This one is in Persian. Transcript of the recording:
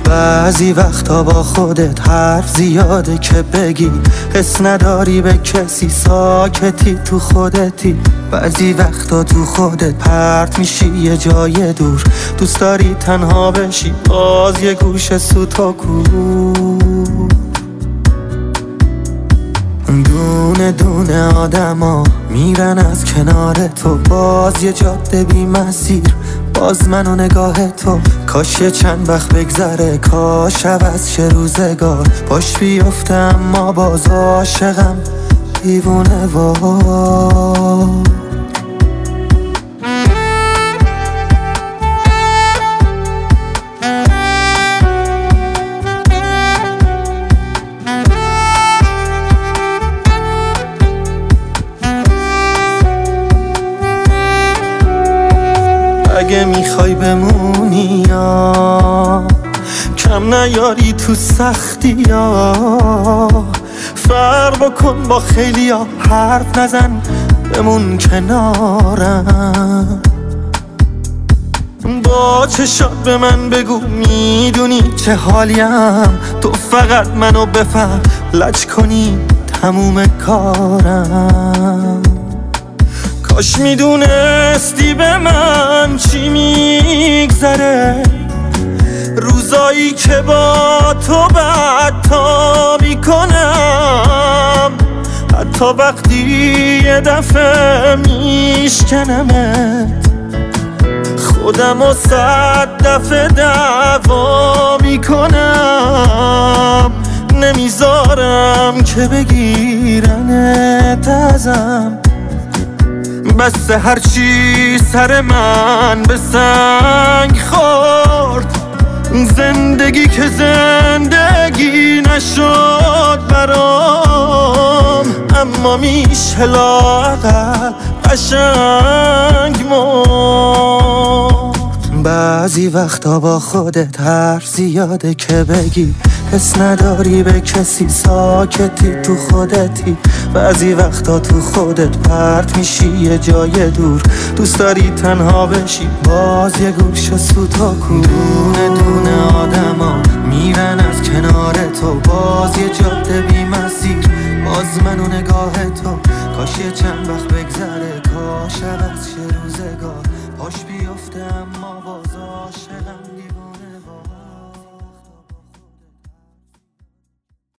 بعضی وقتا با خودت حرف زیاده که بگی، حس نداری به کسی، ساکتی تو خودتی. بعضی وقتا تو خودت پرت میشی یه جای دور، دوست داری تنها بشی باز یه گوشه سوتاکو. دونه دونه آدما میرن از کنار تو، باز یه جاده بی مسیر، باز من و نگاه تو. کاش یه چند وقت بگذره، کاش عوض شه روزگار، باش بیفته اما باز عاشقم دیوونه وار. اگه میخوای بمونی یا کم نیاری تو سختی یا، فرق بکن با خیلی ها، حرف نزن بمون کنارم. با چشات به من بگو میدونی چه حالیم، تو فقط منو بفهم لج کنی تموم کارم. کاش میدونستی به من چی میگذره، روزایی که با تو بدتا میکنم، حتی وقتی یه دفعه میشکنمت، خودم و 100 دفعه دعوا میکنم. نمیذارم که بگیرنت ازم، بس هرچی سر من به سنگ خورد، زندگی که زندگی نشد برام، اما میشه لااقل قشنگ مرد. بعضی وقتا با خودت حرف زیاده که بگی، حس نداری به کسی، ساکتی تو خودتی. بعضی وقتا تو خودت پرت میشی یه جای دور، دوست داری تنها بشی باز یه گوشه سوتاکو.